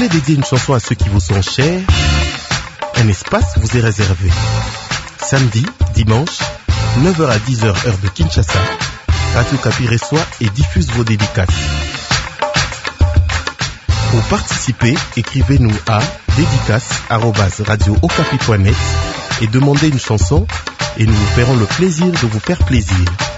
voulez dédier une chanson à ceux qui vous sont chers? Un espace vous est réservé. Samedi, dimanche, 9h à 10h heure de Kinshasa, Radio Okapi reçoit et diffuse vos dédicaces. Pour participer, écrivez-nous à dédicaces@radiookapi.net et demandez une chanson et nous vous ferons le plaisir de vous faire plaisir.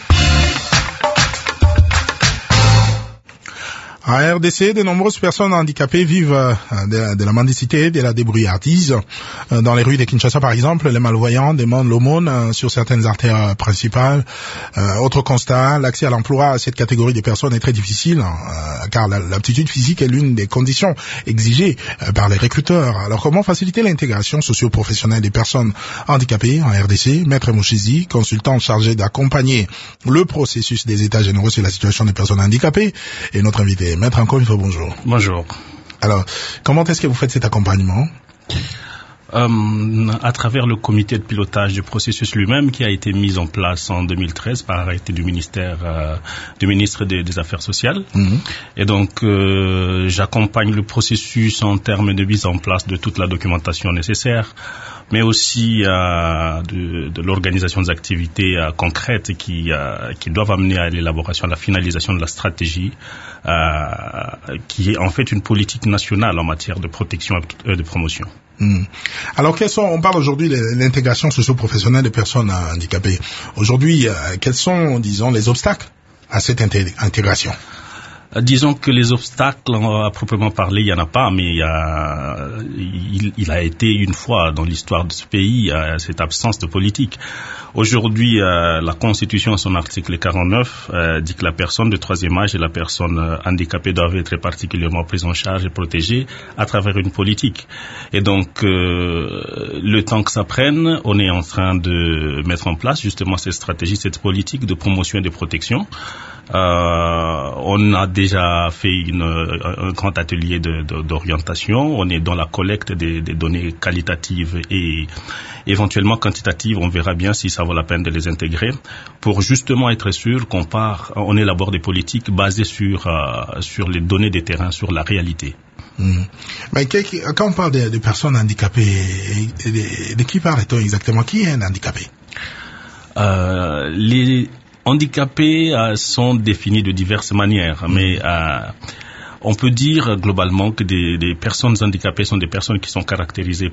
À RDC, de nombreuses personnes handicapées vivent de la mendicité, de la débrouillardise. Dans les rues de Kinshasa, par exemple, les malvoyants demandent l'aumône sur certaines artères principales. Autre constat, l'accès à l'emploi à cette catégorie de personnes est très difficile, car l'aptitude physique est l'une des conditions exigées par les recruteurs. Alors, comment faciliter l'intégration socio-professionnelle des personnes handicapées en RDC? Maître Mouchizi, consultant chargé d'accompagner le processus des États généraux sur la situation des personnes handicapées, est notre invité. Maître, encore une fois, bonjour. Bonjour. Alors, comment est-ce que vous faites cet accompagnement? À travers le comité de pilotage du processus lui-même qui a été mis en place en 2013 par arrêté du ministre des Affaires sociales. Et donc, j'accompagne le processus en termes de mise en place de toute la documentation nécessaire, mais aussi de l'organisation des activités concrètes qui doivent amener à l'élaboration, à la finalisation de la stratégie, qui est en fait une politique nationale en matière de protection et de promotion. Alors, on parle aujourd'hui de l'intégration socio-professionnelle des personnes handicapées. Aujourd'hui, quels sont, disons, les obstacles à cette intégration? Disons que les obstacles, à proprement parler, il n'y en a pas, mais il a été une fois dans l'histoire de ce pays cette absence de politique. Aujourd'hui, la Constitution, à son article 49, dit que la personne de troisième âge et la personne handicapée doivent être particulièrement prises en charge et protégées à travers une politique. Et donc, le temps que ça prenne, on est en train de mettre en place justement cette stratégie, cette politique de promotion et de protection. On a déjà fait un grand atelier d'orientation. On est dans la collecte des données qualitatives et éventuellement quantitatives. On verra bien si ça vaut la peine de les intégrer pour justement être sûr on élabore des politiques basées sur les données des terrains, sur la réalité. Mais quand on parle de personnes handicapées, de qui parle-t-on exactement? Qui est un handicapé? Les handicapés sont définis de diverses manières, mais on peut dire globalement que des personnes handicapées sont des personnes qui sont caractérisées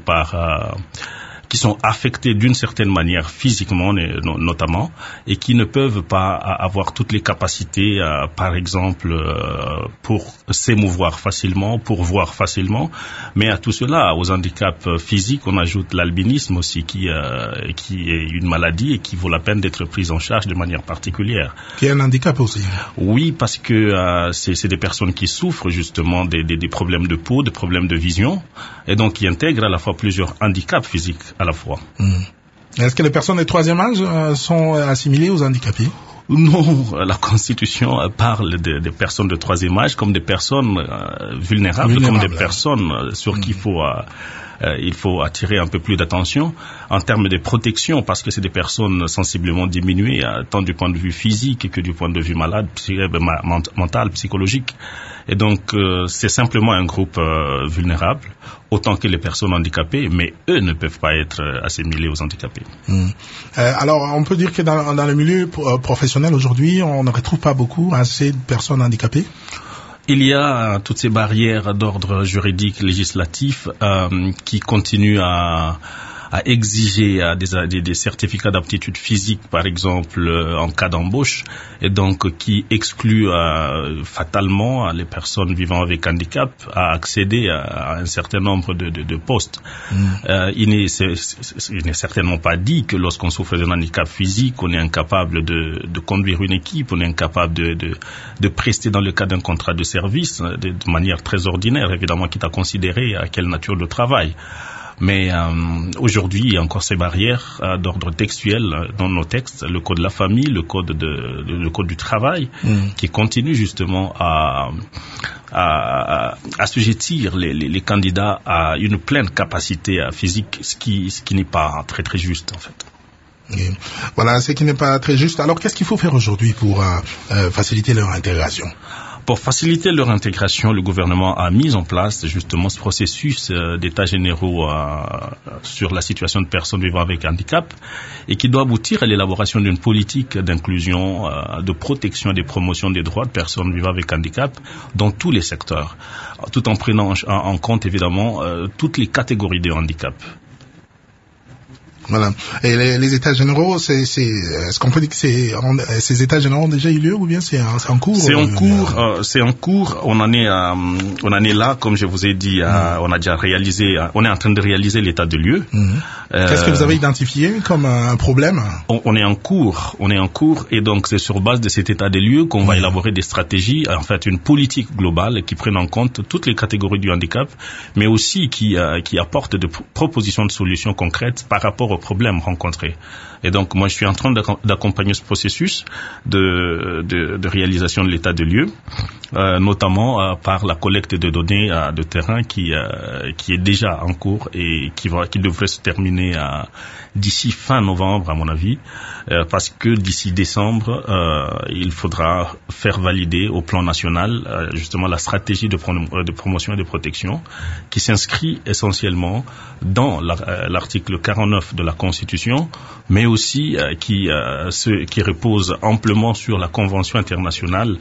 qui sont affectées d'une certaine manière physiquement notamment, et qui ne peuvent pas avoir toutes les capacités, par exemple, pour s'émouvoir facilement, pour voir facilement. Mais à tout cela, aux handicaps physiques, on ajoute l'albinisme aussi, qui est une maladie et qui vaut la peine d'être prise en charge de manière particulière. Qui est un handicap aussi? Oui, parce que c'est des personnes qui souffrent justement des problèmes de peau, des problèmes de vision, et donc qui intègrent à la fois plusieurs handicaps physiques à la fois. Est-ce que les personnes de troisième âge sont assimilées aux handicapés? Non, la Constitution parle des personnes de troisième âge comme des personnes vulnérables, comme des personnes sur qui il faut attirer un peu plus d'attention en termes de protection, parce que c'est des personnes sensiblement diminuées, tant du point de vue physique que du point de vue mental, psychologique. Et donc, c'est simplement un groupe vulnérable, autant que les personnes handicapées, mais eux ne peuvent pas être assimilés aux handicapés. Alors, on peut dire que dans le milieu professionnel aujourd'hui, on ne retrouve pas beaucoup assez de personnes handicapées? Il y a toutes ces barrières d'ordre juridique, législatif, qui continuent à exiger des certificats d'aptitude physique, par exemple, en cas d'embauche, et donc qui excluent fatalement les personnes vivant avec handicap à accéder à un certain nombre de postes. Il n'est certainement pas dit que lorsqu'on souffre d'un handicap physique, on est incapable de conduire une équipe, on est incapable de prester dans le cadre d'un contrat de service de manière très ordinaire, évidemment, quitte à considérer à quelle nature de travail. Mais aujourd'hui, il y a encore ces barrières d'ordre textuel dans nos textes, le code de la famille, le code du travail, qui continuent justement à assujettir les candidats à une pleine capacité physique, ce qui n'est pas très très juste en fait. Et voilà, ce qui n'est pas très juste. Alors, qu'est-ce qu'il faut faire aujourd'hui pour faciliter leur intégration? Pour faciliter leur intégration, le gouvernement a mis en place justement ce processus d'états généraux sur la situation de personnes vivant avec handicap et qui doit aboutir à l'élaboration d'une politique d'inclusion, de protection et de promotion des droits de personnes vivant avec handicap dans tous les secteurs, tout en prenant en compte évidemment toutes les catégories de handicap. Voilà. Et les états généraux, est-ce qu'on peut dire que ces états généraux ont déjà eu lieu ou bien c'est en cours? C'est en cours. On en est là, comme je vous ai dit, on a déjà réalisé, on est en train de réaliser l'état de lieu. Qu'est-ce que vous avez identifié comme un problème? On est en cours, et donc c'est sur base de cet état des lieux qu'on va élaborer des stratégies, en fait une politique globale qui prenne en compte toutes les catégories du handicap, mais aussi qui apporte des propositions de solutions concrètes par rapport aux problèmes rencontrés. Et donc moi je suis en train d'accompagner ce processus de réalisation de l'état de lieu, notamment par la collecte de données de terrain qui est déjà en cours et qui devrait se terminer d'ici fin novembre à mon avis, parce que d'ici décembre il faudra faire valider au plan national justement la stratégie de promotion et de protection qui s'inscrit essentiellement dans l'article 49 de la Constitution, mais aussi qui repose amplement sur la Convention internationale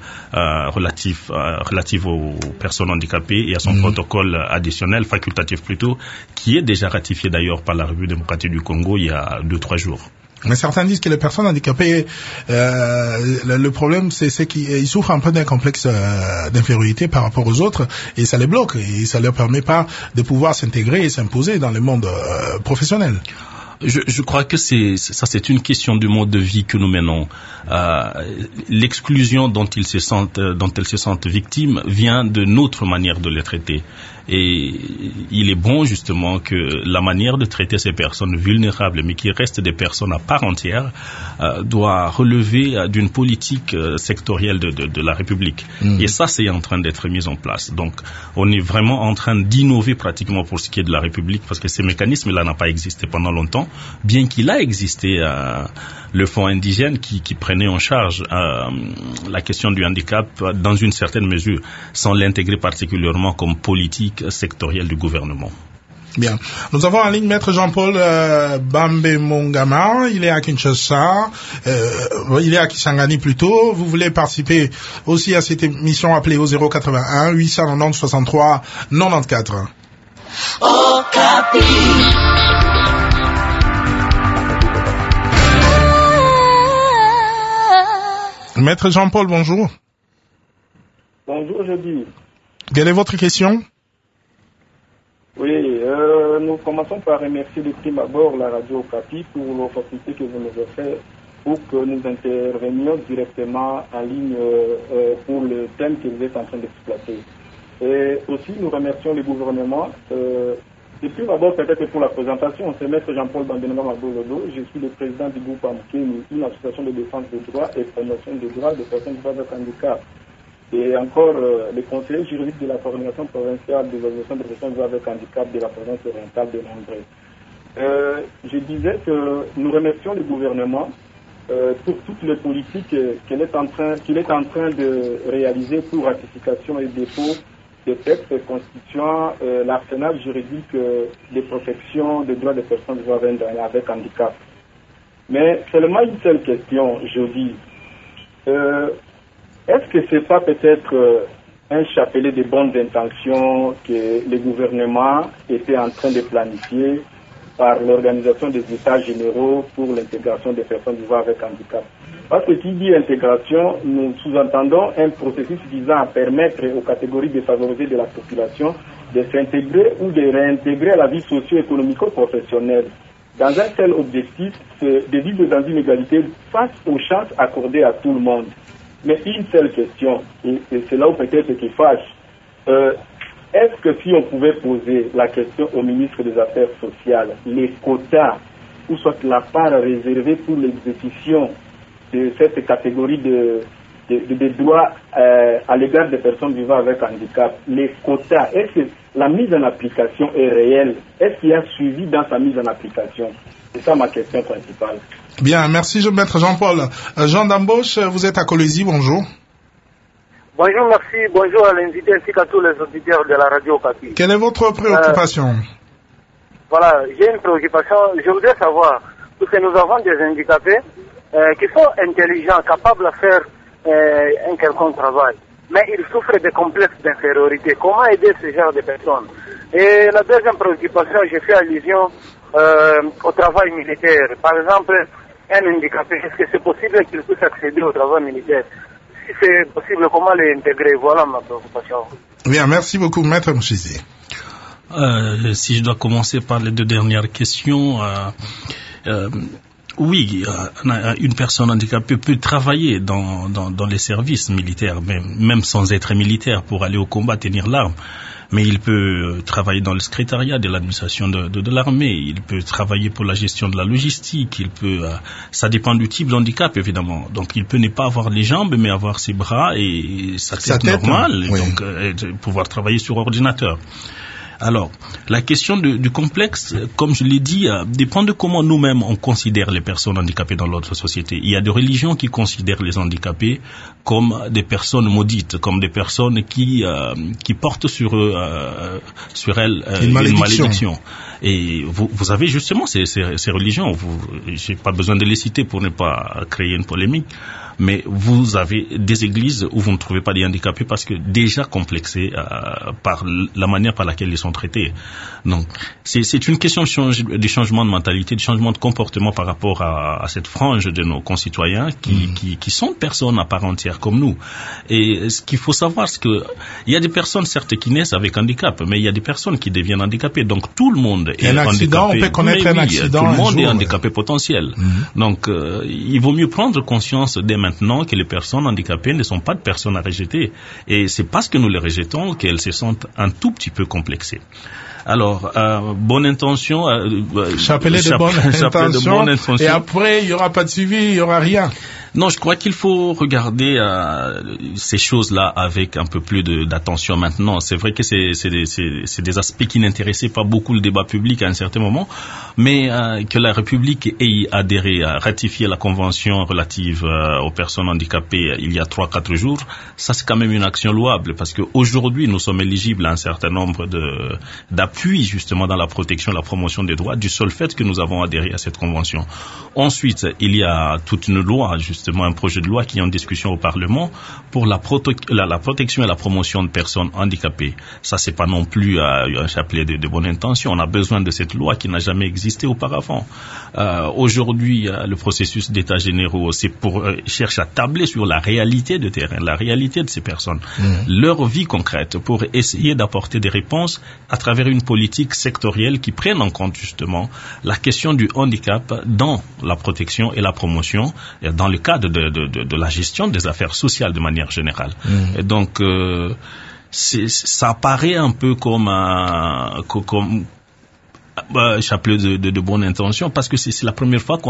relative aux personnes handicapées et à son protocole additionnel, facultatif plutôt, qui est déjà ratifié d'ailleurs par la République démocratique du Congo il y a 2-3 jours. Mais certains disent que les personnes handicapées, le problème c'est qu'ils souffrent un peu d'un complexe d'infériorité par rapport aux autres et ça les bloque et ça leur permet pas de pouvoir s'intégrer et s'imposer dans le monde professionnel. Je crois que c'est une question du mode de vie que nous menons. L'exclusion dont elles se sentent victimes vient de notre manière de les traiter. Et il est bon justement que la manière de traiter ces personnes vulnérables, mais qui restent des personnes à part entière, doit relever d'une politique sectorielle de la République. Et ça, c'est en train d'être mis en place. Donc, on est vraiment en train d'innover pratiquement pour ce qui est de la République, parce que ces mécanismes-là n'ont pas existé pendant longtemps, bien qu'il a existé le fonds indigène qui prenait en charge la question du handicap dans une certaine mesure, sans l'intégrer particulièrement comme politique sectorielle du gouvernement. Bien. Nous avons en ligne Maître Jean-Paul Bambe Mongama. Il est à Kinshasa. Il est à Kisangani plutôt. Vous voulez participer aussi à cette émission, appelée au 081 890 63 94. Maître Jean-Paul, bonjour. Bonjour, je dis. Quelle est votre question? Oui, nous commençons par remercier de prime abord la radio Okapi pour l'opportunité que vous nous offrez pour que nous intervenions directement en ligne pour le thème que vous êtes en train d'exploiter. Et aussi, nous remercions le gouvernement. De prime abord, peut-être pour la présentation, c'est Maître Jean-Paul Bandenoma Mabolodo. Je suis le président du groupe AMKENI, une association de défense des droits et promotion des droits des personnes avec handicap. Et encore le conseiller juridique de la coordination provinciale des organisations de personnes avec handicap de la province orientale de Londres. Je disais que nous remercions le gouvernement pour toutes les politiques qu'il est en train de réaliser pour ratification et dépôt des textes constituant l'arsenal juridique de protection des droits des personnes avec handicap. Mais seulement une seule question, je dis. Est-ce que ce n'est pas peut-être un chapelet de bonnes intentions que le gouvernement était en train de planifier par l'organisation des États généraux pour l'intégration des personnes vivant avec handicap? Parce que qui dit intégration, nous sous-entendons un processus visant à permettre aux catégories défavorisées de la population de s'intégrer ou de réintégrer à la vie socio-économico-professionnelle dans un seul objectif, c'est de vivre dans une égalité face aux chances accordées à tout le monde. Mais une seule question, et c'est là où peut-être qu'il fâche, est-ce que si on pouvait poser la question au ministre des Affaires sociales, les quotas, ou soit la part réservée pour l'exécution de cette catégorie de droits à l'égard des personnes vivant avec handicap, les quotas, est-ce que la mise en application est réelle? Est-ce qu'il y a suivi dans sa mise en application? C'est ça ma question principale. Bien, merci Maître Jean-Paul. Jean d'Ambauche, vous êtes à Colosie, bonjour. Bonjour, merci. Bonjour à l'invité ainsi qu'à tous les auditeurs de la radio Okapi. Quelle est votre préoccupation? Voilà, j'ai une préoccupation. Je voudrais savoir, parce que nous avons des handicapés qui sont intelligents, capables de faire un quelconque travail, mais ils souffrent de complexes d'infériorité. Comment aider ce genre de personnes? Et la deuxième préoccupation, j'ai fait allusion au travail militaire. Par exemple, un handicapé, est-ce que c'est possible qu'il puisse accéder au travail militaire? Si c'est possible, comment l'intégrer? Voilà ma préoccupation. Bien, merci beaucoup, Maître Mouchizi. Si je dois commencer par les deux dernières questions, oui, une personne handicapée peut travailler dans les services militaires, même sans être militaire, pour aller au combat, tenir l'arme. Mais il peut travailler dans le secrétariat de l'administration de l'armée, il peut travailler pour la gestion de la logistique, il peut, ça dépend du type d'handicap évidemment. Donc il peut ne pas avoir les jambes, mais avoir ses bras et sa tête normale, oui. Donc pouvoir travailler sur ordinateur. Alors, la question du complexe, comme je l'ai dit, dépend de comment nous-mêmes on considère les personnes handicapées dans notre société. Il y a des religions qui considèrent les handicapés comme des personnes maudites, comme des personnes qui portent sur elles une malédiction. Et vous avez justement ces religions. J'ai pas besoin de les citer pour ne pas créer une polémique. Mais vous avez des églises où vous ne trouvez pas des handicapés parce que déjà complexés par la manière par laquelle ils sont traités. Donc, c'est une question de changement de mentalité, de changement de comportement par rapport à cette frange de nos concitoyens qui sont personnes à part entière comme nous. Et ce qu'il faut savoir, c'est que il y a des personnes certes qui naissent avec handicap, mais il y a des personnes qui deviennent handicapées. Donc tout le monde est handicapé. On peut connaître un accident. Tout le monde est handicapé potentiel. Donc il vaut mieux prendre conscience dès maintenant que les personnes handicapées ne sont pas de personnes à rejeter. Et c'est parce que nous les rejetons qu'elles se sentent un tout petit peu complexées. Alors, bonne intention. Chapelet de bonne intention. Et après, il n'y aura pas de suivi, il n'y aura rien. Non, je crois qu'il faut regarder ces choses-là avec un peu plus d'attention maintenant. C'est vrai que c'est des aspects qui n'intéressaient pas beaucoup le débat public à un certain moment, mais que la République ait adhéré à ratifier la convention relative aux personnes handicapées il y a 3-4 jours, ça c'est quand même une action louable parce qu'aujourd'hui nous sommes éligibles à un certain nombre d'appuis justement dans la protection et la promotion des droits du seul fait que nous avons adhéré à cette convention. Ensuite, il y a toute une loi, justement un projet de loi qui est en discussion au Parlement pour la protection et la promotion de personnes handicapées. Ça, c'est pas non plus un chapelet de bonne intention. On a besoin de cette loi qui n'a jamais existé auparavant. Aujourd'hui, le processus d'états généraux, c'est pour chercher à tabler sur la réalité de terrain, la réalité de ces personnes, leur vie concrète, pour essayer d'apporter des réponses à travers une politique sectorielle qui prenne en compte justement la question du handicap dans la protection et la promotion, dans le cadre de la gestion des affaires sociales de manière générale. Et donc, ça apparaît un peu comme un chapelet de bonne intention parce que c'est la première fois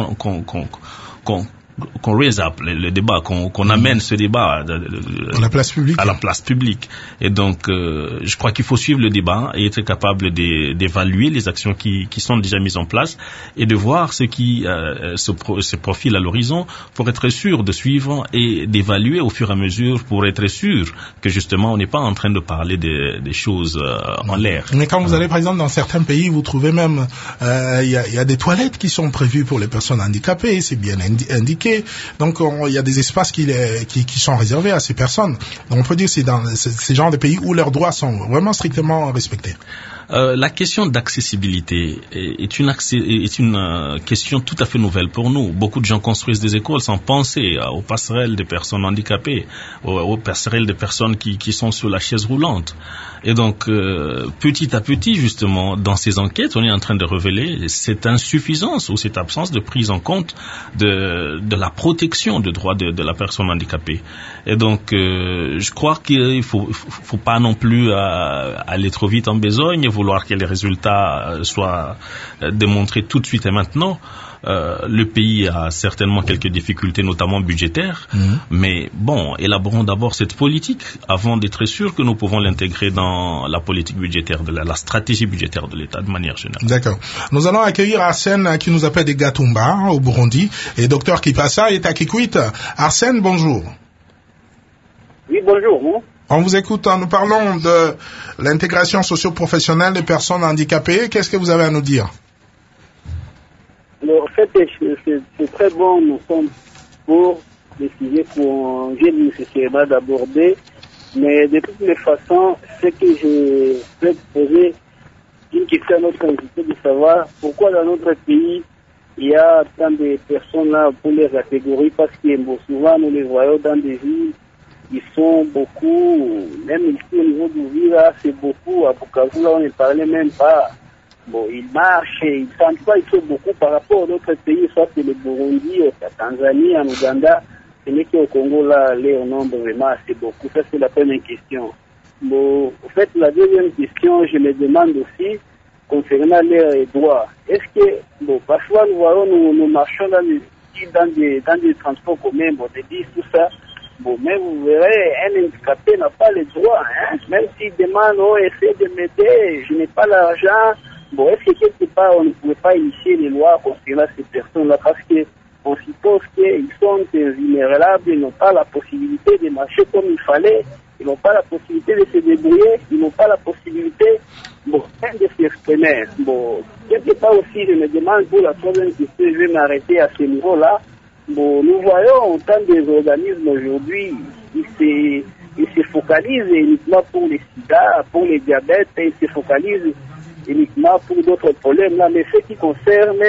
qu'on raise up le débat, qu'on amène ce débat à la place publique. Et donc, je crois qu'il faut suivre le débat et être capable d'évaluer les actions qui sont déjà mises en place et de voir ce qui se profile à l'horizon pour être sûr de suivre et d'évaluer au fur et à mesure pour être sûr que justement on n'est pas en train de parler des choses en l'air. Mais quand vous allez par exemple dans certains pays, vous trouvez même il y a des toilettes qui sont prévues pour les personnes handicapées, c'est bien indiqué. Donc il y a des espaces qui sont réservés à ces personnes. Donc on peut dire que c'est dans ces genres de pays où leurs droits sont vraiment strictement respectés. La question d'accessibilité est une question tout à fait nouvelle pour nous. Beaucoup de gens construisent des écoles sans penser aux passerelles des personnes handicapées, aux passerelles des personnes qui sont sur la chaise roulante. Et donc, petit à petit, justement, dans ces enquêtes, on est en train de révéler cette insuffisance ou cette absence de prise en compte de la protection des droits de la personne handicapée. Et donc, je crois qu'il faut pas non plus aller trop vite en besogne, vouloir que les résultats soient démontrés tout de suite et maintenant. Le pays a certainement quelques difficultés, notamment budgétaires, mais bon, élaborons d'abord cette politique avant d'être sûr que nous pouvons l'intégrer dans la politique budgétaire, la stratégie budgétaire de l'État de manière générale. D'accord. Nous allons accueillir Arsène qui nous appelle des Gatumba au Burundi et Dr Kipasa est à Kikwit. Arsène, bonjour. Oui, bonjour. Hein? On vous écoute, nous parlons de l'intégration socio-professionnelle des personnes handicapées. Qu'est-ce que vous avez à nous dire? Alors, en fait, c'est très bon, nous sommes pour des sujets qu'on vient nécessairement d'aborder, mais de toutes les façons, ce que je peux poser une question à notre invité de savoir pourquoi dans notre pays, il y a tant de personnes là pour les catégories, parce que souvent nous les voyons dans des villes, ils sont beaucoup, même ici au niveau du ville, c'est beaucoup, à Bukavu là on ne parlait même pas. Bon, ils marchent, ils sentent pas, ils sont beaucoup par rapport à d'autres pays, soit le Burundi, la Tanzanie, en Ouganda, ce n'est qu'au Congo là, leur nombre vraiment c'est beaucoup. Ça c'est la première question. Bon, en fait, la deuxième question, je me demande aussi, concernant leurs droits. Est-ce que, bon, parfois nous voyons, nous marchons dans des transports communs, bon, des bus, tout ça, bon, mais vous verrez, un handicapé n'a pas les droits, hein, même s'il demande, oh, essayez de m'aider, je n'ai pas l'argent, bon, est-ce que quelque part on ne pouvait pas initier les lois concernant ces personnes-là, parce que on suppose qu'ils sont vulnérables, ils n'ont pas la possibilité de marcher comme il fallait, ils n'ont pas la possibilité de se débrouiller, ils n'ont pas la possibilité, bon, même de s'exprimer. Bon, quelque part aussi, je me demande pour la troisième question, je vais m'arrêter à ce niveau-là. Bon, nous voyons autant des organismes aujourd'hui, ils se focalisent uniquement pour les sida, pour les diabètes, et ils se focalisent uniquement pour d'autres problèmes là, mais ce qui concerne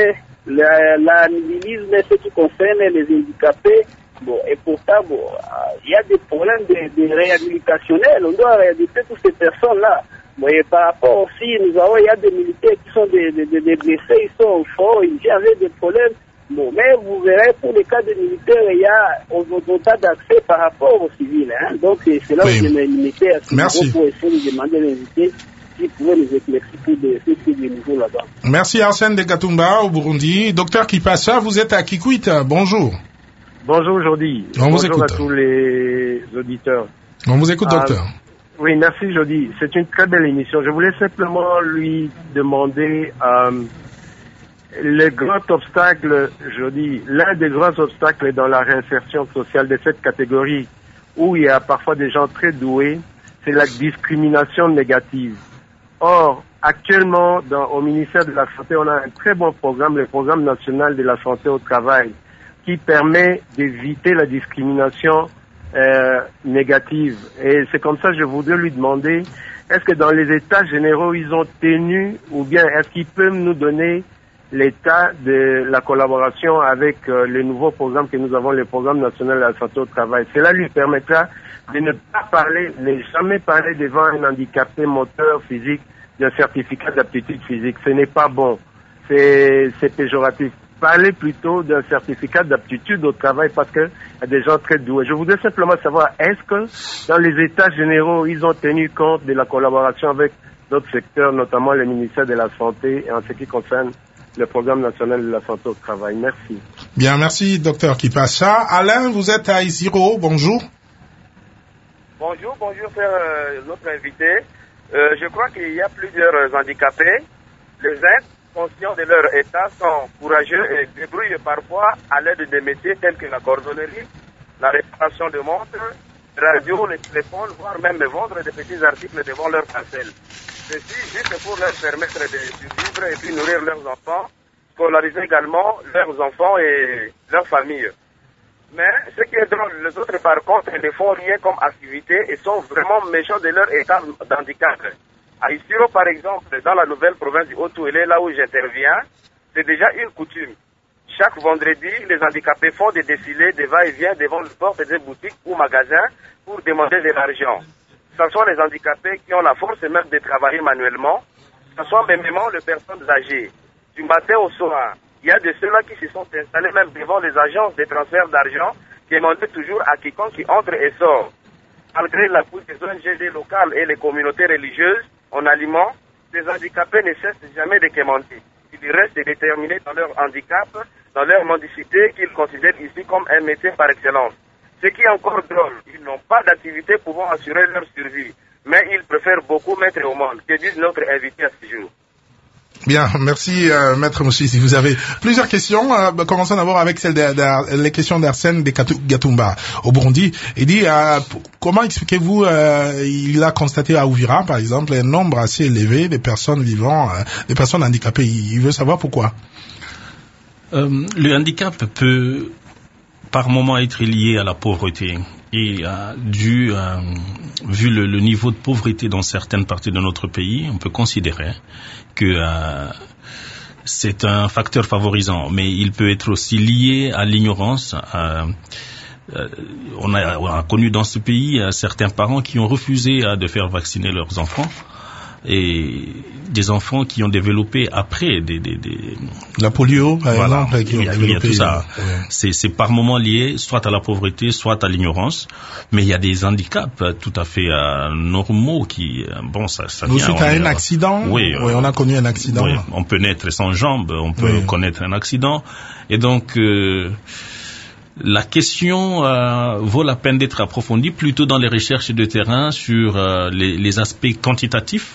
l'animisme, ce qui concerne les handicapés, bon, et pourtant, bon, il y a des problèmes de réhabilitationnels, on doit réhabiliter toutes ces personnes-là. Bon, et par rapport aussi, il y a des militaires qui sont des blessés, ils sont forts, ils viennent avec des problèmes. Bon, mais vous verrez, pour les cas de militaires, il y a autant d'accès par rapport aux civils. Hein. Donc, c'est là où je me limitais à ce niveau pour essayer de demander à l'invité s'il pouvait nous éclaircir pour ce niveau là-bas. Merci Arsène de Gatumba au Burundi. Docteur Kipassa, vous êtes à Kikwit. Bonjour. Bonjour Jody. Bonjour à tous les auditeurs. On vous écoute, docteur. Oui, merci Jody. C'est une très belle émission. Je voulais simplement lui demander le grand obstacle, Jody, l'un des grands obstacles dans la réinsertion sociale de cette catégorie où il y a parfois des gens très doués, c'est la discrimination négative. Or, actuellement, au ministère de la Santé, on a un très bon programme, le programme national de la santé au travail, qui permet d'éviter la discrimination négative. Et c'est comme ça que je voudrais lui demander, est-ce que dans les états généraux, ils ont tenu, ou bien est-ce qu'ils peuvent nous donner l'état de la collaboration avec le nouveau programme que nous avons, le programme national de la santé au travail. Cela lui permettra de ne pas parler, ne jamais parler devant un handicapé moteur physique d'un certificat d'aptitude physique. Ce n'est pas bon. C'est péjoratif. Parler plutôt d'un certificat d'aptitude au travail parce que y a des gens très doués. Je voudrais simplement savoir, est-ce que dans les états généraux, ils ont tenu compte de la collaboration avec d'autres secteurs, notamment le ministère de la Santé, en ce qui concerne le programme national de la santé au travail. Merci. Bien, merci, docteur Kipassa. Alain, vous êtes à Isiro. Bonjour. Bonjour, notre invité. Je crois qu'il y a plusieurs handicapés. Les uns, conscients de leur état, sont courageux et débrouillent parfois à l'aide des métiers tels que la cordonnerie, la réparation de montres, radio, les téléphones, voire même vendre des petits articles devant leur parcelle. Ceci juste pour leur permettre de vivre et puis nourrir leurs enfants, scolariser également leurs enfants et leurs familles. Mais ce qui est drôle, les autres par contre ne font rien comme activité et sont vraiment méchants de leur état d'handicap. À Isiro par exemple, dans la nouvelle province du Haut-Touélé, là où j'interviens, c'est déjà une coutume. Chaque vendredi, les handicapés font des défilés, des va-et-vient devant les portes des boutiques ou magasins pour demander de l'argent. Ce sont les handicapés qui ont la force même de travailler manuellement, ce sont même les personnes âgées. Du matin au soir, il y a de ceux-là qui se sont installés même devant les agences de transfert d'argent, qui demandent toujours à quiconque qui entre et sort. Malgré l'appui des ONG locales et les communautés religieuses en aliments, les handicapés ne cessent jamais de quémander. Ils restent déterminés dans leur handicap, dans leur mendicité qu'ils considèrent ici comme un métier par excellence. Ce qui est encore drôle, ils n'ont pas d'activité pouvant assurer leur survie, mais ils préfèrent beaucoup mettre au monde. Que dit notre invité à ce jour? Bien, merci Maître Moussi. Vous avez plusieurs questions. Commençons d'abord avec les questions d'Arsène de Gatumba au Burundi. Il dit comment expliquez-vous il a constaté à Uvira par exemple un nombre assez élevé de personnes vivant, des personnes handicapées. Il veut savoir pourquoi. Le handicap peut par moment être lié à la pauvreté. Et vu le niveau de pauvreté dans certaines parties de notre pays, on peut considérer que c'est un facteur favorisant. Mais il peut être aussi lié à l'ignorance. On a connu dans ce pays certains parents qui ont refusé de faire vacciner leurs enfants. Et des enfants qui ont développé après la polio par exemple, il y a tout ça. C'est par moments lié soit à la pauvreté, soit à l'ignorance, mais il y a des handicaps tout à fait normaux qui ça vient. Suite à un accident. Oui, on a connu un accident. Oui, on peut naître sans jambes, on peut connaître un accident, et donc la question vaut la peine d'être approfondie plutôt dans les recherches de terrain sur les aspects quantitatifs.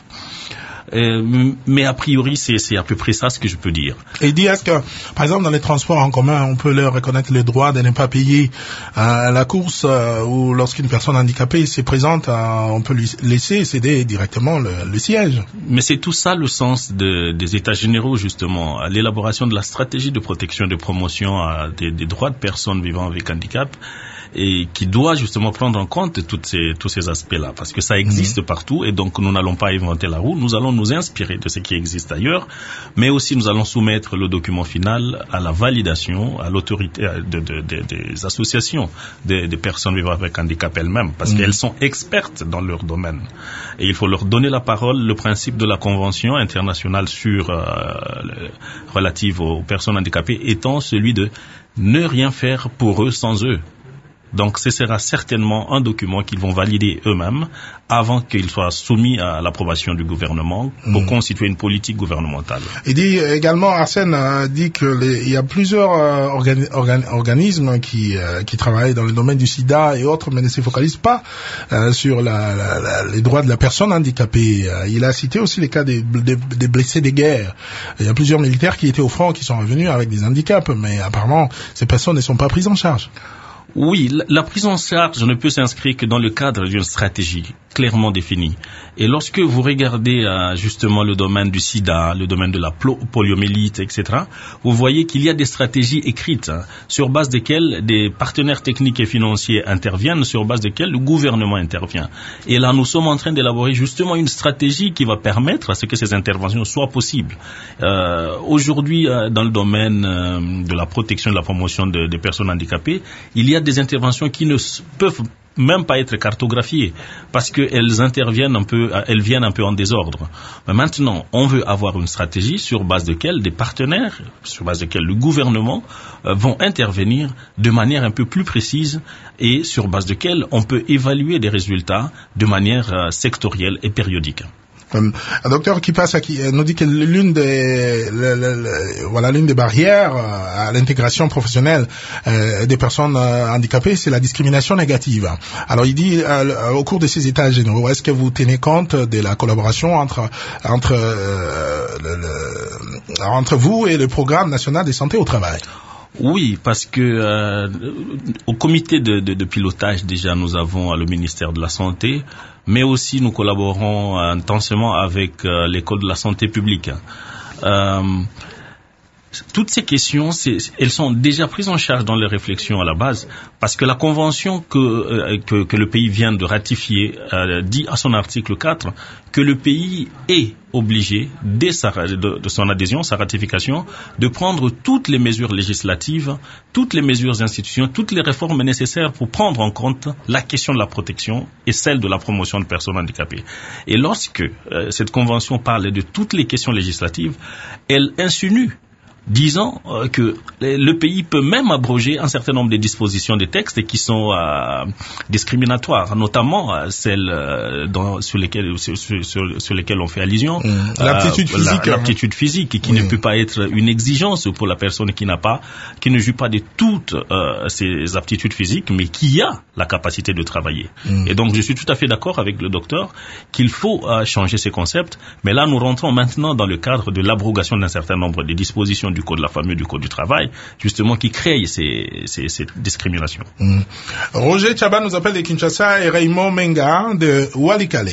Mais a priori, c'est à peu près ça ce que je peux dire. Et il dit, est-ce que, par exemple, dans les transports en commun, on peut leur reconnaître le droit de ne pas payer la course ou lorsqu'une personne handicapée se présente, on peut lui laisser céder directement le siège. Mais c'est tout ça le sens des États généraux, justement, à l'élaboration de la stratégie de protection et de promotion des droits de personnes vivant avec handicap, et qui doit justement prendre en compte tous ces aspects-là, parce que ça existe partout, et donc nous n'allons pas inventer la roue, nous allons nous inspirer de ce qui existe ailleurs, mais aussi nous allons soumettre le document final à la validation, à l'autorité des associations des personnes vivant avec handicap elles-mêmes, parce qu'elles sont expertes dans leur domaine, et il faut leur donner la parole. Le principe de la Convention internationale relative aux personnes handicapées étant celui de ne rien faire pour eux sans eux. Donc ce sera certainement un document qu'ils vont valider eux-mêmes avant qu'il soit soumis à l'approbation du gouvernement pour constituer une politique gouvernementale. Il dit également, Arsène dit il y a plusieurs organismes qui travaillent dans le domaine du sida et autres, mais ne se focalisent pas sur les droits de la personne handicapée. Il a cité aussi les cas des blessés de guerre. Il y a plusieurs militaires qui étaient au front, qui sont revenus avec des handicaps, mais apparemment ces personnes ne sont pas prises en charge. Oui, la prise en charge ne peut s'inscrire que dans le cadre d'une stratégie clairement définie. Et lorsque vous regardez justement le domaine du sida, le domaine de la poliomyélite, etc., vous voyez qu'il y a des stratégies écrites sur base desquelles des partenaires techniques et financiers interviennent, sur base desquelles le gouvernement intervient. Et là, nous sommes en train d'élaborer justement une stratégie qui va permettre à ce que ces interventions soient possibles. Aujourd'hui, dans le domaine de la protection et de la promotion des personnes handicapées, il y a des interventions qui ne peuvent même pas être cartographiées parce qu'elles elles viennent un peu en désordre. Mais maintenant, on veut avoir une stratégie sur base de laquelle des partenaires, sur base de laquelle le gouvernement vont intervenir de manière un peu plus précise et sur base de laquelle on peut évaluer des résultats de manière sectorielle et périodique. Un docteur qui nous dit que l'une des barrières à l'intégration professionnelle des personnes handicapées, c'est la discrimination négative. Alors il dit au cours de ces états généraux, est-ce que vous tenez compte de la collaboration entre vous et le programme national de santé au travail? Oui, parce que au comité de pilotage, déjà, nous avons le ministère de la Santé, mais aussi nous collaborons intensément avec l'école de la santé publique. Toutes ces questions, elles sont déjà prises en charge dans les réflexions à la base, parce que la convention que le pays vient de ratifier dit à son article 4 que le pays est obligé, dès de son adhésion, sa ratification, de prendre toutes les mesures législatives, toutes les mesures institutionnelles, toutes les réformes nécessaires pour prendre en compte la question de la protection et celle de la promotion de personnes handicapées. Et lorsque cette convention parle de toutes les questions législatives, elle insinue disant que le pays peut même abroger un certain nombre de dispositions des textes qui sont discriminatoires, notamment celles sur lesquelles on fait allusion. L'aptitude physique. L'aptitude physique, qui ne peut pas être une exigence pour la personne qui ne joue pas de toutes ses aptitudes physiques, mais qui a la capacité de travailler. Et donc, je suis tout à fait d'accord avec le docteur qu'il faut changer ces concepts, mais là, nous rentrons maintenant dans le cadre de l'abrogation d'un certain nombre de dispositions du Code de la famille, du Code du travail, justement, qui créent ces discriminations. Roger Tchaba nous appelle de Kinshasa et Raymond Menga de Walikale.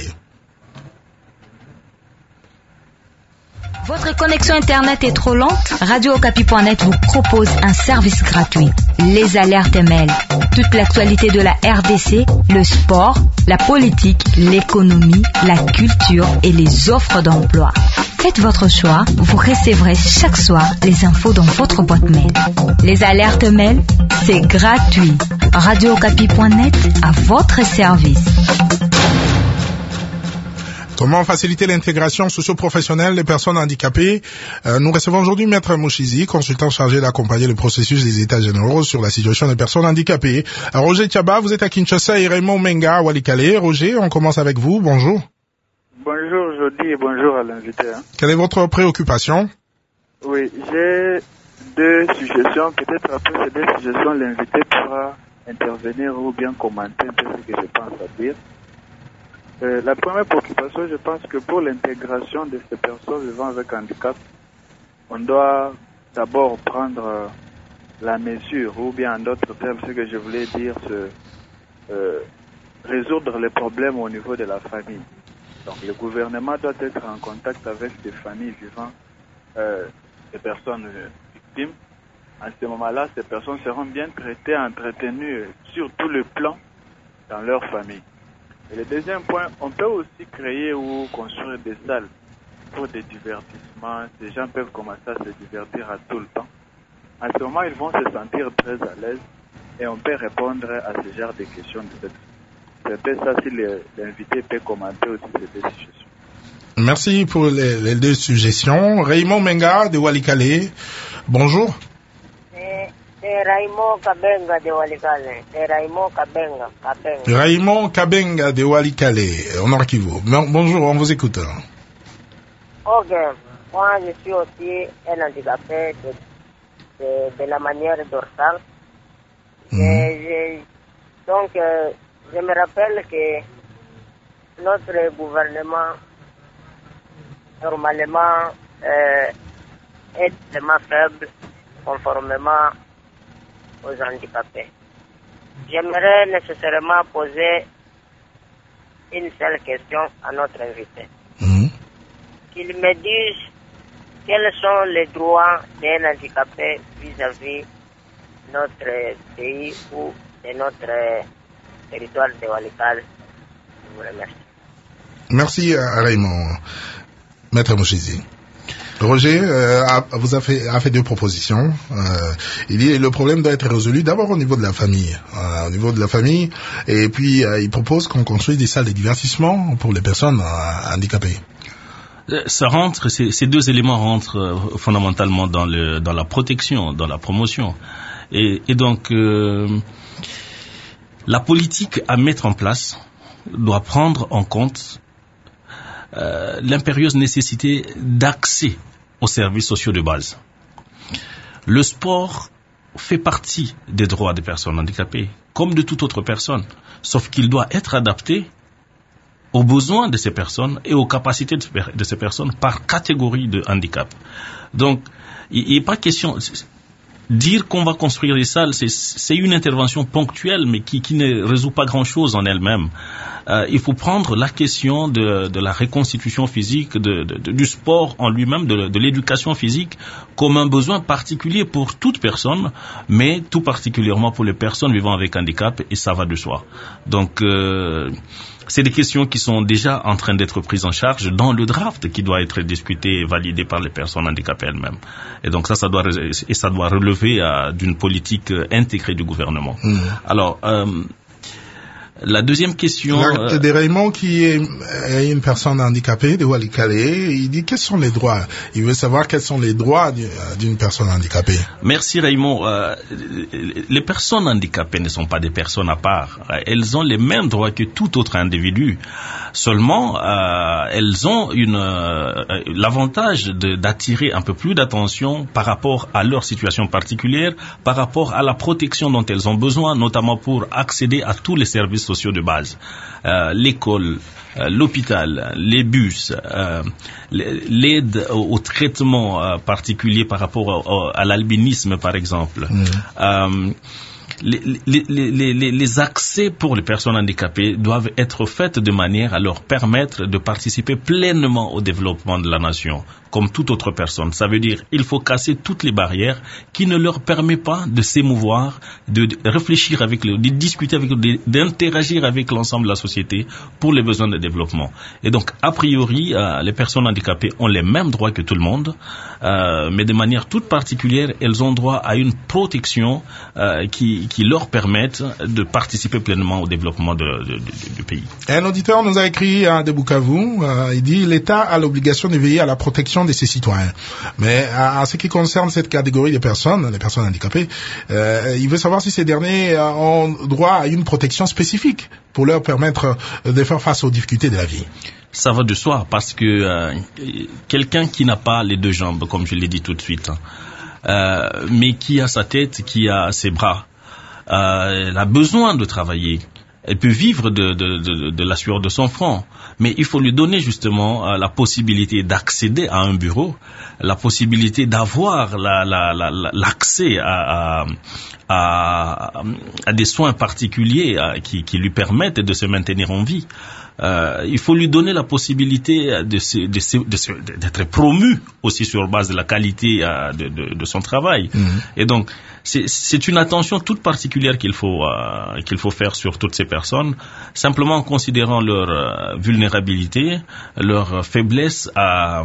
Votre connexion Internet est trop lente? Radio-Okapi.net vous propose un service gratuit. Les alertes mail. Toute l'actualité de la RDC, le sport, la politique, l'économie, la culture et les offres d'emploi. Faites votre choix, vous recevrez chaque soir les infos dans votre boîte mail. Les alertes mail, c'est gratuit. Radio-Okapi.net à votre service. Comment faciliter l'intégration socio-professionnelle des personnes handicapées? Nous recevons aujourd'hui Maître Mouchizi, consultant chargé d'accompagner le processus des États généraux sur la situation des personnes handicapées. Roger Tchaba, vous êtes à Kinshasa et Raymond Menga à Walikale. Roger, on commence avec vous. Bonjour. Bonjour Jody et bonjour à l'invité. Quelle est votre préoccupation? Oui, j'ai deux suggestions. Peut-être après ces deux suggestions, l'invité pourra intervenir ou bien commenter un peu ce que je pense à dire. La première préoccupation, je pense que pour l'intégration de ces personnes vivant avec handicap, on doit d'abord prendre la mesure, ou bien en d'autres termes, ce que je voulais dire, résoudre les problèmes au niveau de la famille. Donc le gouvernement doit être en contact avec des familles vivant des personnes victimes. À ce moment-là, ces personnes seront bien traitées, entretenues sur tout le plan dans leur famille. Et le deuxième point, on peut aussi créer ou construire des salles pour des divertissements. Ces gens peuvent commencer à se divertir à tout le temps. À ce moment, ils vont se sentir très à l'aise et on peut répondre à ce genre de questions. C'est peut-être ça si l'invité peut commenter aussi ces deux suggestions. Merci pour les deux suggestions. Raymond Menga de Walikale, bonjour. Raymond Kabenga de Walikale. Raymond Kabenga. Raymond Kabenga de Walikale. Honor Kivu. Bonjour, on vous écoute. Ok. Moi, je suis aussi un handicapé de la manière dorsale. Donc, je me rappelle que notre gouvernement, normalement, est tellement faible conformément aux handicapés. J'aimerais nécessairement poser une seule question à notre invité. Qu'il me dise quels sont les droits d'un handicapé vis-à-vis de notre pays ou de notre territoire de Walikale. Je vous remercie. Merci Raymond. Maître Mouchizi. Roger vous a fait deux propositions. Il dit le problème doit être résolu d'abord au niveau de la famille. Et puis il propose qu'on construise des salles de divertissement pour les personnes handicapées. Ces deux éléments rentrent fondamentalement dans la protection, dans la promotion. Et donc, la politique à mettre en place doit prendre en compte l'impérieuse nécessité d'accès aux services sociaux de base. Le sport fait partie des droits des personnes handicapées, comme de toute autre personne, sauf qu'il doit être adapté aux besoins de ces personnes et aux capacités de ces personnes par catégorie de handicap. Donc, il n'est pas question... Dire qu'on va construire des salles, c'est une intervention ponctuelle, mais qui ne résout pas grand-chose en elle-même. Il faut prendre la question de la reconstitution physique, du sport en lui-même, de l'éducation physique, comme un besoin particulier pour toute personne, mais tout particulièrement pour les personnes vivant avec handicap, et ça va de soi. Donc, c'est des questions qui sont déjà en train d'être prises en charge dans le draft qui doit être discuté et validé par les personnes handicapées elles-mêmes. Et donc ça doit relever d'une politique intégrée du gouvernement. Alors, La deuxième question... de Raymond, qui est une personne handicapée de Walikale, il dit quels sont les droits. Il veut savoir quels sont les droits d'une personne handicapée. Merci Raymond. Les personnes handicapées ne sont pas des personnes à part. Elles ont les mêmes droits que tout autre individu. Seulement, elles ont l'avantage d'attirer un peu plus d'attention par rapport à leur situation particulière, par rapport à la protection dont elles ont besoin, notamment pour accéder à tous les services sociaux de base. L'école, l'hôpital, les bus, l'aide au traitement particulier par rapport à l'albinisme, par exemple. Les accès pour les personnes handicapées doivent être faits de manière à leur permettre de participer pleinement au développement de la nation, comme toute autre personne. Ça veut dire il faut casser toutes les barrières qui ne leur permettent pas de s'émouvoir, de réfléchir avec eux, de discuter avec eux, d'interagir avec l'ensemble de la société pour les besoins de développement. Et donc, a priori, les personnes handicapées ont les mêmes droits que tout le monde, mais de manière toute particulière, elles ont droit à une protection qui leur permettent de participer pleinement au développement du pays. Un auditeur nous a écrit de Bukavu, il dit l'État a l'obligation de veiller à la protection de ses citoyens. Mais en ce qui concerne cette catégorie de personnes, les personnes handicapées, il veut savoir si ces derniers ont droit à une protection spécifique pour leur permettre de faire face aux difficultés de la vie. Ça va de soi, parce que quelqu'un qui n'a pas les deux jambes, comme je l'ai dit tout de suite, mais qui a sa tête, qui a ses bras, elle a besoin de travailler. Elle peut vivre de la sueur de son front, mais il faut lui donner justement la possibilité d'accéder à un bureau, la possibilité d'avoir l'accès à des soins particuliers qui lui permettent de se maintenir en vie. Il faut lui donner la possibilité d'être promu aussi sur base de la qualité de son travail. Et donc, c'est une attention toute particulière qu'il faut faire sur toutes ces personnes, simplement en considérant leur vulnérabilité, leur faiblesse à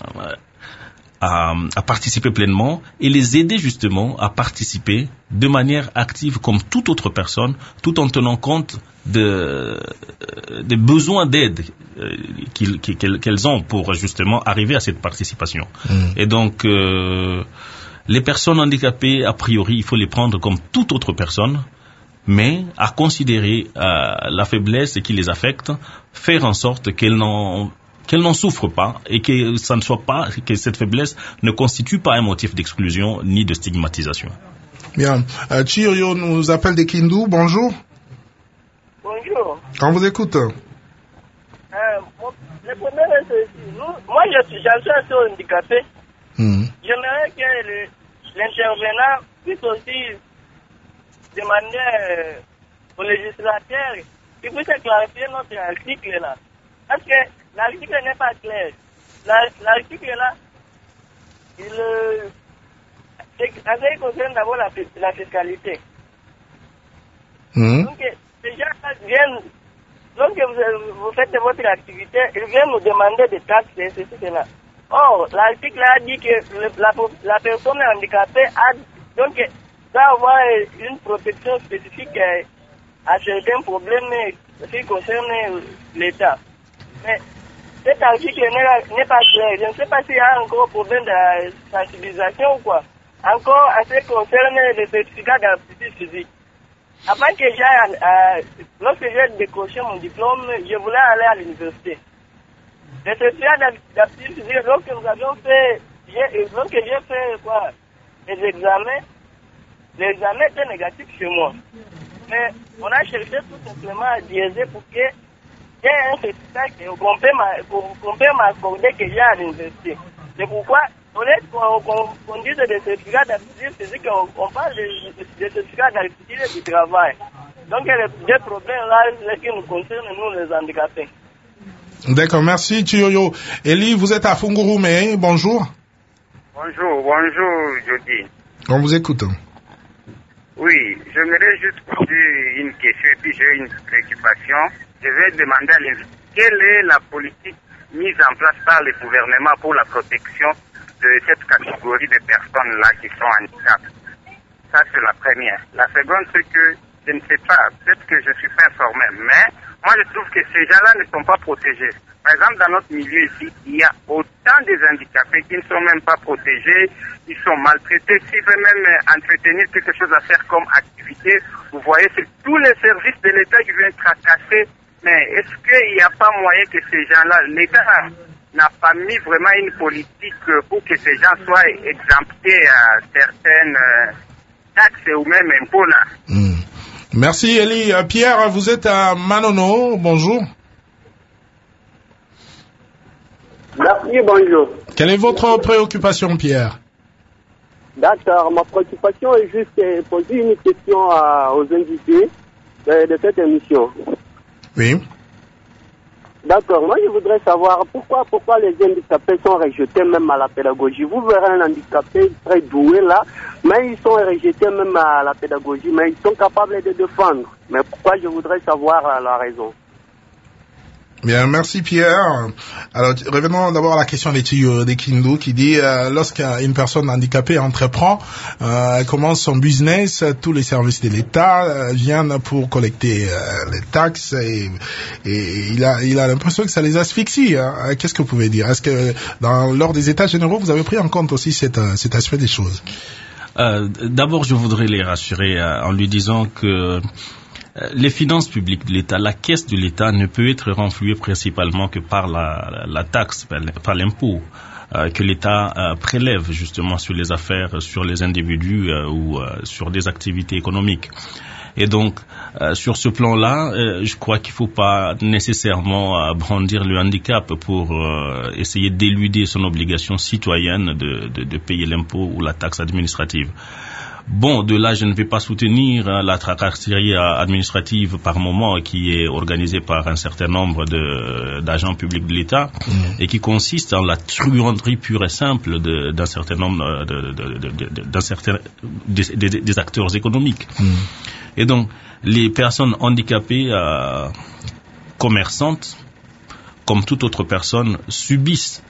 participer pleinement et les aider justement à participer de manière active comme toute autre personne, tout en tenant compte des besoins d'aide qu'elles ont pour justement arriver à cette participation. Et donc, les personnes handicapées, a priori, il faut les prendre comme toute autre personne, mais à considérer la faiblesse qui les affecte, faire en sorte qu'elles n'en souffrent pas et que ça ne soit pas, que cette faiblesse ne constitue pas un motif d'exclusion ni de stigmatisation. Bien. Chirio nous appelle de Kindu. Bonjour. Bonjour. On vous écoute. Le problème est ceci. Moi, j'en suis assez handicapé. J'aimerais que l'intervenant puisse aussi demander aux législateurs qu'ils puissent clarifier notre article là. Parce que l'article n'est pas clair. L'article là, en ce qui concerne d'abord la fiscalité. Donc, les gens viennent, donc vous faites votre activité, ils viennent nous demander des taxes, ceci, cela. Or, l'article a dit que la personne handicapée doit avoir une protection spécifique à certains problèmes qui concernent l'État. Mais cet article n'est pas clair. Je ne sais pas s'il y a encore problème de sensibilisation ou quoi. Encore en ce qui concerne les certificats d'aptitude physique. Avant que lorsque j'ai décroché mon diplôme, je voulais aller à l'université. Les certificats d'aptitude physique, lorsque j'ai fait les examens étaient négatifs chez moi. Mais on a cherché tout simplement à biaiser pour que j'ai un certificat qu'on peut m'accorder que j'ai à l'université. C'est pourquoi, au lieu qu'on dise des certificats d'aptitude physique, on parle des certificats d'aptitude du travail. Donc, il y a des problèmes là qui nous concernent, nous les handicapés. D'accord, merci Chiyoyo. Elie, vous êtes à Fungurume, bonjour. Bonjour Jody. On vous écoute. Oui, j'aimerais juste poser une question et puis j'ai une préoccupation. Je vais demander à l'invité, quelle est la politique mise en place par le gouvernement pour la protection de cette catégorie de personnes-là qui sont handicapées? Ça, c'est la première. La seconde, c'est que Je ne sais pas, peut-être que je ne suis pas informé, mais moi je trouve que ces gens-là ne sont pas protégés. Par exemple, dans notre milieu ici, il y a autant de handicapés qui ne sont même pas protégés, ils sont maltraités. S'ils veulent même entretenir quelque chose à faire comme activité, vous voyez, c'est tous les services de l'État qui viennent tracasser. Mais est-ce qu'il n'y a pas moyen que ces gens-là, l'État n'a pas mis vraiment une politique pour que ces gens soient exemptés à certaines taxes ou même impôts là? Merci Elie. Pierre, vous êtes à Manono, bonjour. Merci, bonjour. Quelle est votre préoccupation, Pierre? D'accord, ma préoccupation est juste de poser une question aux invités de cette émission. Oui. D'accord, moi je voudrais savoir pourquoi les handicapés sont rejetés même à la pédagogie. Vous verrez un handicapé très doué là, mais ils sont rejetés même à la pédagogie, mais ils sont capables de défendre. Mais pourquoi, je voudrais savoir la raison. Bien, merci Pierre. Alors, revenons d'abord à la question des Kindu qui dit lorsqu'une personne handicapée entreprend, elle commence son business, tous les services de l'État viennent pour collecter les taxes et il a l'impression que ça les asphyxie. Hein. Qu'est-ce que vous pouvez dire? Est-ce que lors des États généraux, vous avez pris en compte aussi cet aspect des choses? D'abord, je voudrais les rassurer en lui disant que les finances publiques de l'État, la caisse de l'État ne peut être renflouée principalement que par la taxe, par l'impôt que l'État prélève justement sur les affaires, sur les individus ou sur des activités économiques. Et donc, sur ce plan-là, je crois qu'il ne faut pas nécessairement brandir le handicap pour essayer d'éluder son obligation citoyenne de payer l'impôt ou la taxe administrative. Bon, de là, je ne vais pas soutenir la tracasserie administrative par moment qui est organisée par un certain nombre d'agents publics de l'État et qui consiste en la truanderie pure et simple d'un certain nombre des acteurs économiques. Et donc, les personnes handicapées commerçantes, comme toute autre personne, subissent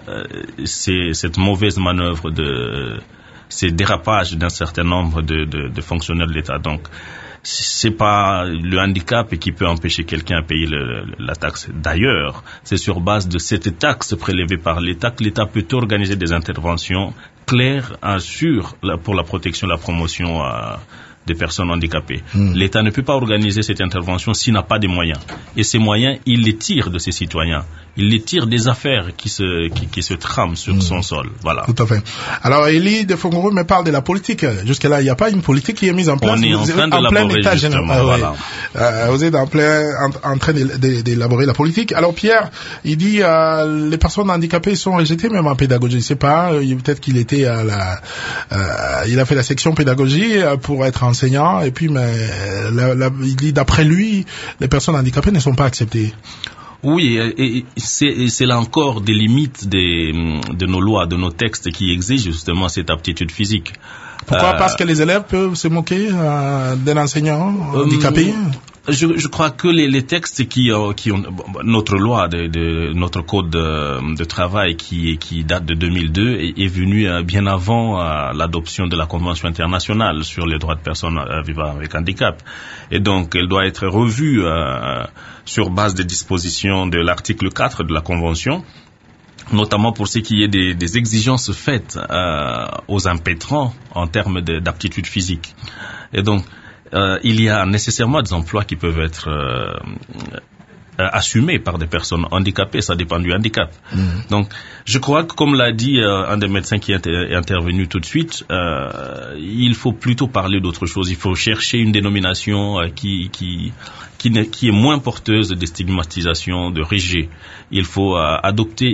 cette mauvaise manœuvre ces dérapages d'un certain nombre de fonctionnaires de l'État. Donc, c'est pas le handicap qui peut empêcher quelqu'un à payer la taxe. D'ailleurs, c'est sur base de cette taxe prélevée par l'État que l'État peut organiser des interventions claires, sûres pour la protection et la promotion des personnes handicapées. L'État ne peut pas organiser cette intervention s'il n'a pas de moyens. Et ces moyens, il les tire de ses citoyens. Il les tire des affaires qui se trament sur son sol. Voilà. Tout à fait. Alors, Elie de Fongoro me parle de la politique. Jusque-là, il n'y a pas une politique qui est mise en place. On est en train d'élaborer justement. Voilà. Vous êtes en train d'élaborer la politique. Alors, Pierre, il dit les personnes handicapées sont rejetées même en pédagogie. Je sais pas, peut-être qu'il était il a fait la section pédagogie pour être enseignant et puis il dit d'après lui, les personnes handicapées ne sont pas acceptées. Oui, et c'est là encore des limites de nos lois, de nos textes qui exigent justement cette aptitude physique. Pourquoi? Parce que les élèves peuvent se moquer d'un enseignant handicapé? Je crois que les textes qui ont notre loi notre code de travail qui date de 2002 est venu bien avant l'adoption de la Convention internationale sur les droits de personnes vivant avec handicap. Et donc, elle doit être revue sur base des dispositions de l'article 4 de la Convention, notamment pour ce qui est des exigences faites aux impétrants en termes d'aptitude physique. Et donc, il y a nécessairement des emplois qui peuvent être assumés par des personnes handicapées, ça dépend du handicap. Donc, je crois que, comme l'a dit un des médecins qui est intervenu tout de suite, il faut plutôt parler d'autre chose. Il faut chercher une dénomination qui est moins porteuse de stigmatisation, de rejet. Il faut adopter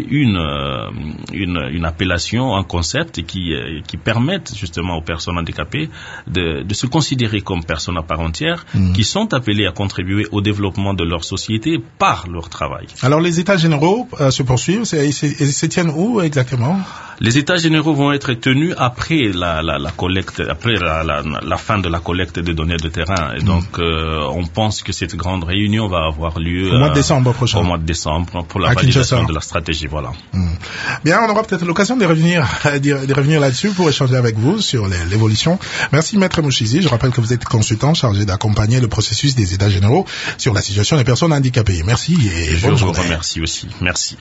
une appellation, un concept qui permette justement aux personnes handicapées de se considérer comme personnes à part entière, qui sont appelées à contribuer au développement de leur société par leur travail. Alors les États généraux se poursuivent, se tiennent où exactement? Les états généraux vont être tenus après la collecte, après la fin de la collecte des données de terrain. Et donc, on pense que cette grande réunion va avoir lieu au mois de décembre prochain. Au mois de décembre pour la validation de la stratégie. Voilà. Bien, on aura peut-être l'occasion de revenir là-dessus pour échanger avec vous sur l'évolution. Merci, Maître Mouchizi. Je rappelle que vous êtes consultant chargé d'accompagner le processus des états généraux sur la situation des personnes handicapées. Merci et bonne journée. Je vous remercie aussi. Merci.